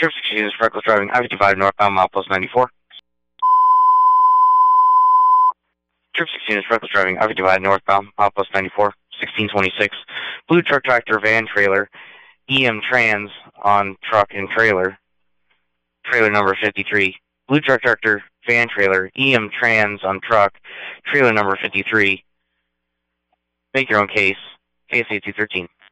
Trip 6 units, reckless driving, I-55 northbound, milepost 94. Trip 6 units, reckless driving, I-55 northbound, milepost 94, 1626. Blue truck, tractor, van, trailer, EM Trans on truck and trailer, trailer number 53. Blue truck, tractor, van, trailer, EM Trans on truck, trailer number 53. Make your own case, KSA 213.